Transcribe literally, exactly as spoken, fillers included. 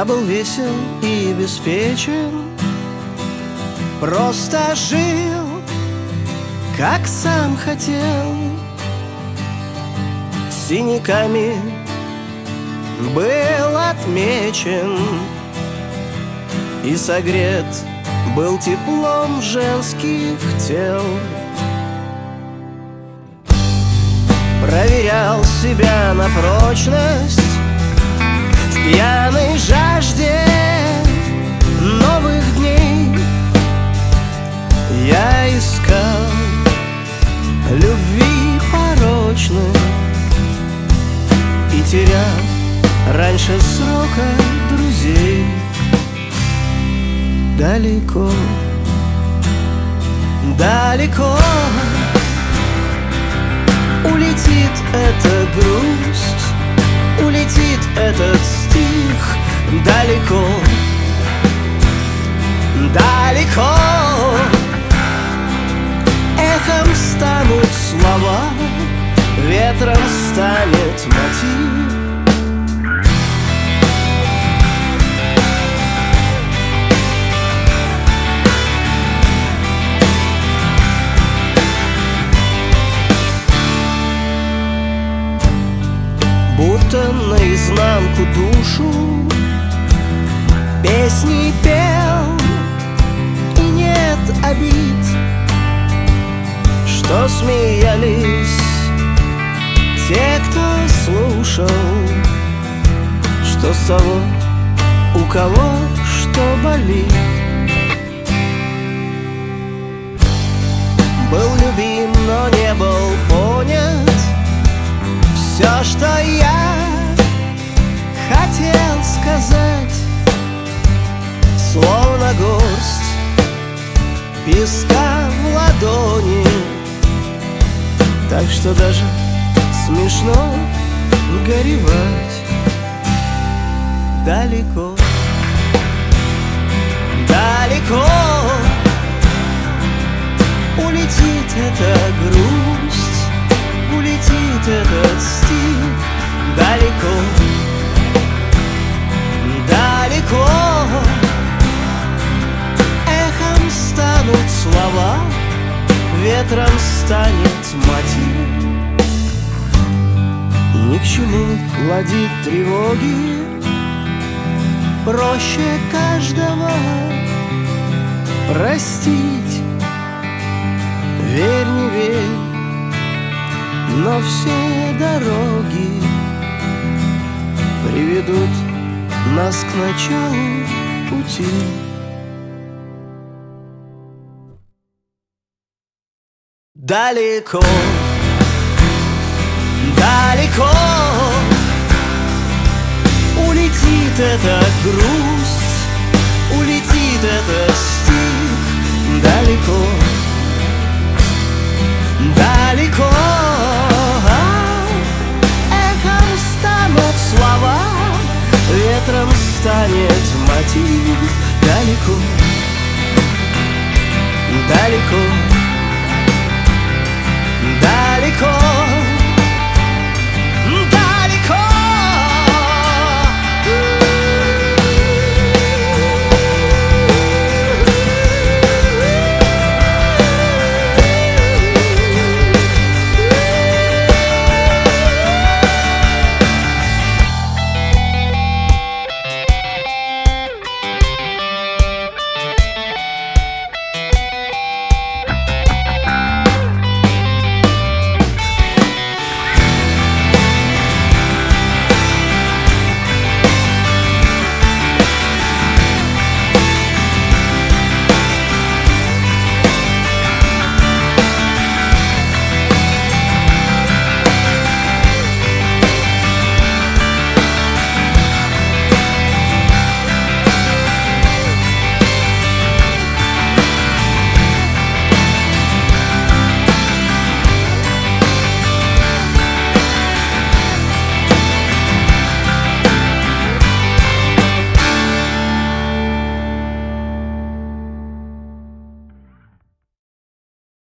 Я был весел и беспечен, просто жил, как сам хотел. Синяками был отмечен и согрет был теплом женских тел. Проверял себя на прочность в пьяной жажде новых дней. Я искал любви порочной и терял раньше срока друзей. Далеко, далеко улетит эта грусть, улетит этот стих. Далеко, далеко эхом станут слова, ветром станет мотив. Будто наизнанку душу песни пел, и нет обид, что смеялись те, кто слушал. Что с того, у кого что болит. Был любим, но не был понят. Все, что я хотел сказать, словно горсть песка в ладони. Так что даже смешно горевать. Далеко, далеко улетит эта грусть, улетит этот стих. Далеко, далеко эхом станут слова, ветром станет мотив. Ни к чему ладить тревоги, проще каждого простить. Верь, не верь, но все дороги приведут нас к началу пути. Далеко, далеко улетит эта грусть, улетит этот стих. Далеко, далеко эхом станут слова, ветром станет мотив. Далеко,